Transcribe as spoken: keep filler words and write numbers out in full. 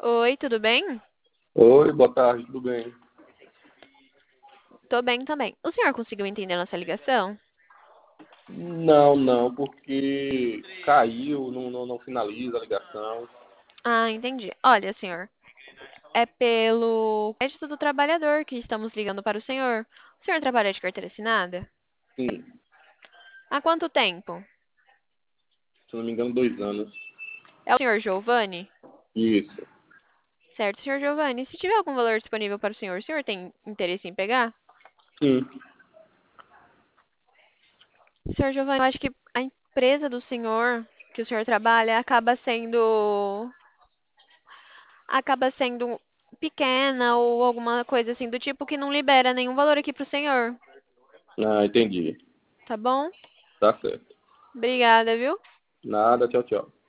Oi, tudo bem? Oi, boa tarde, tudo bem? Tô bem também. O senhor conseguiu entender nossa ligação? Não, não, porque caiu, não, não, não finaliza a ligação. Ah, entendi. Olha, senhor, é pelo crédito do trabalhador que estamos ligando para o senhor. O senhor trabalha de carteira assinada? Sim, Há quanto tempo? se não me engano, dois anos. É o senhor Giovanni? Isso. Certo, senhor Giovanni. Se tiver algum valor disponível para o senhor, o senhor tem interesse em pegar? Sim. Senhor Giovanni, eu acho que a empresa do senhor, que o senhor trabalha, acaba sendo acaba sendo pequena ou alguma coisa assim do tipo que não libera nenhum valor aqui pro senhor, Ah, entendi. tá bom? Tá certo. Obrigada, viu? Nada, tchau, tchau.